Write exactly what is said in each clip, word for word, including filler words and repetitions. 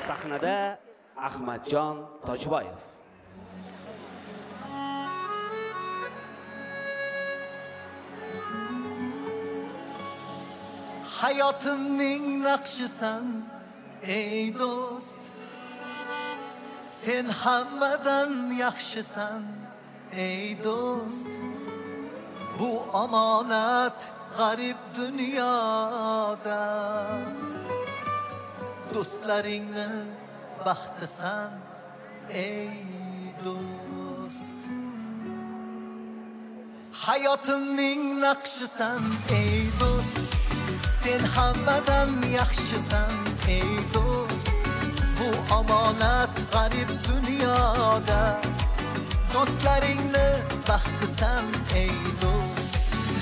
sahnada Ahmadjon Tojiboyev. Hayotimning naqshisan ey do'st, sen hammadan yaxshisan ey do'st. Bu omonat g'arib dunyoda, do'stlaringni baxtisan ey do'st. Hayotimning naqshisan ey do'st, sen hammadan yaxshisan ey do'st. Bu omonat g'arib dunyoda, do'stlaringni baxtisan ey do'st.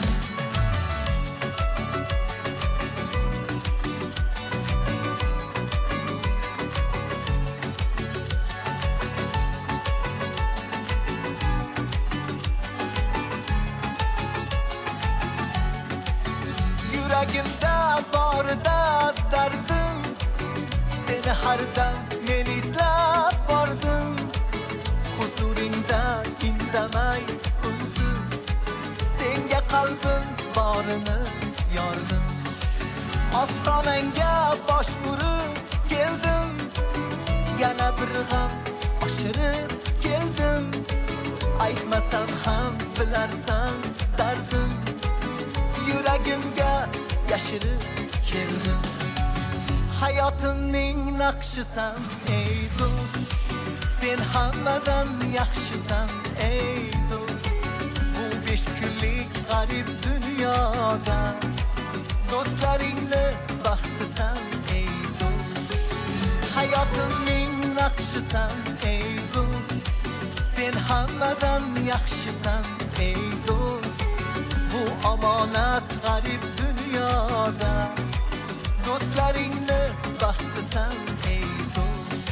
Yuragimda borida dardim, seni har dam men izlab bordim. Huzuringda indamay unsiz, senga qalbim borini yordim. Ostonangga bosh urib keldim, yana bir g'am oshirib keldim. Aytmasam ham bilarsan dardim, yuragimga yashirib keldim. Hayotimning naqshisan ey do'st, sen hammadan yaxshisan ey do'st. Bu besh kunlik g'arib dunyoda, do'stlaringni baxtisan ey do'st. Hayotimning naqshisan ey do'st, sen hammadan yaxshisan ey do'st. Bu omonat g'arib dunyoda, do'stlaringni baxtisan ey do'st.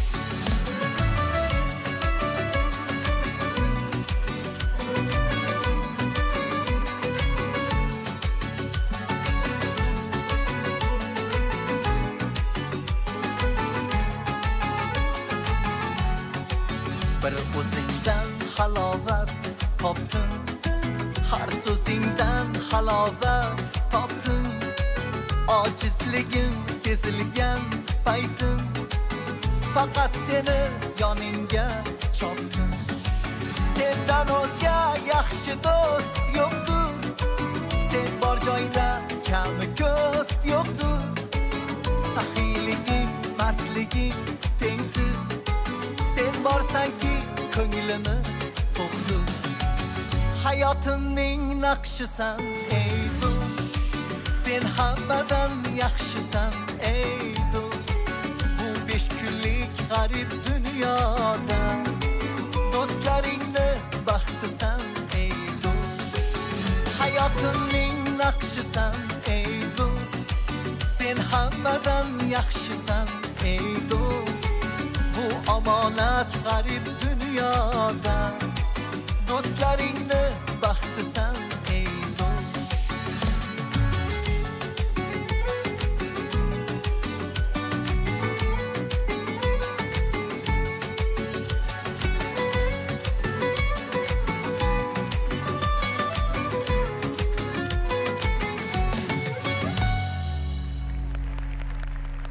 Bir o'zingdan halovat topdim, har so'zingdan halovat topdim. Ojizligim sezilgan paytim, faqat seni yoningga chopdim. Sendan o'zga yaxshi do'st yo'qdir, sen bor joyda kami ko'st yo'qdir. Saxiyliging, mardliging tengsiz, sen borsanki ko'nglimiz to'qdir. Hayotimning naqshisan ey do'st, sen hammadan yaxshisan ey do'st. Bu besh kunlik g'arib dunyoda, do'stlaringni baxtisan ey do'st. Hayotimning naqshisan ey do'st, sen hammadan yaxshisan ey do'st. Bu omonat g'arib dunyoda, do'stlaringni baxtisan